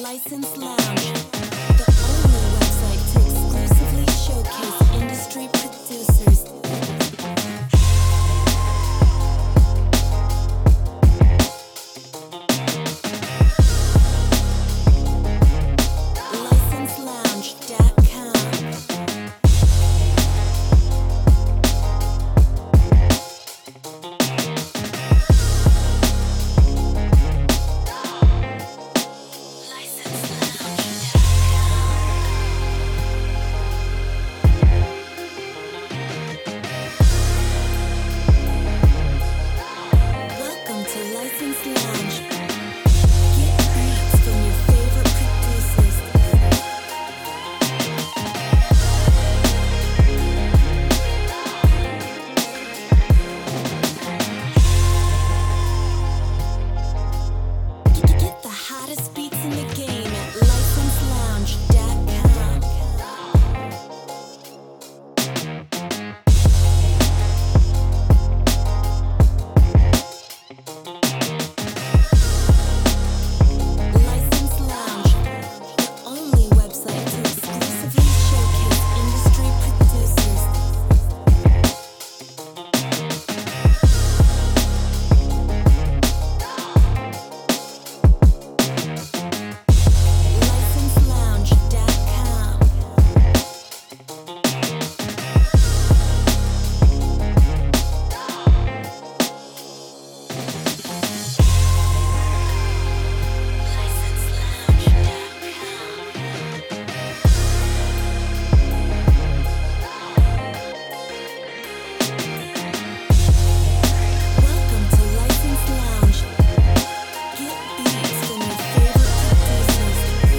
License Lounge, the only website to exclusively showcase industry producers. LicenseLounge.com. Welcome to License Lounge. Get beats from your favorite producers. Get the hottest beats in the game at LicenseLounge.com. License Lounge, the only website to exclusively showcase industry producers. LicenseLounge.com. Welcome to License Lounge. Get beats from your favorite producers.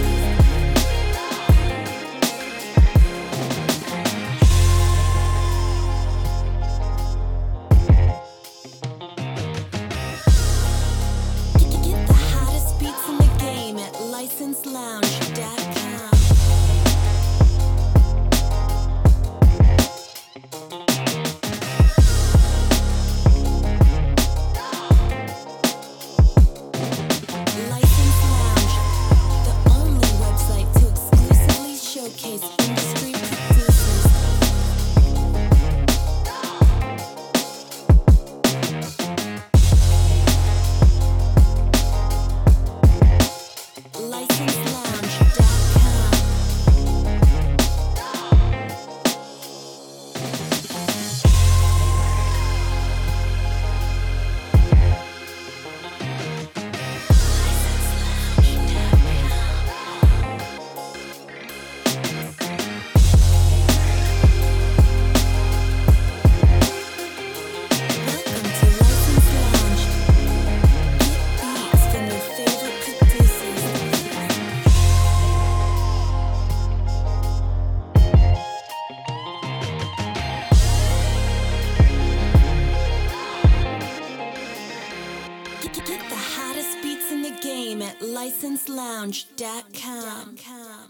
Get the hottest beats in the game at LicenseLounge.com. License Lounge, the only website to exclusively showcase industry producers. LicenseLounge.com. Welcome to License Lounge. Get beats from your favorite producers. Get the hottest beats in the game at LicenseLounge.com.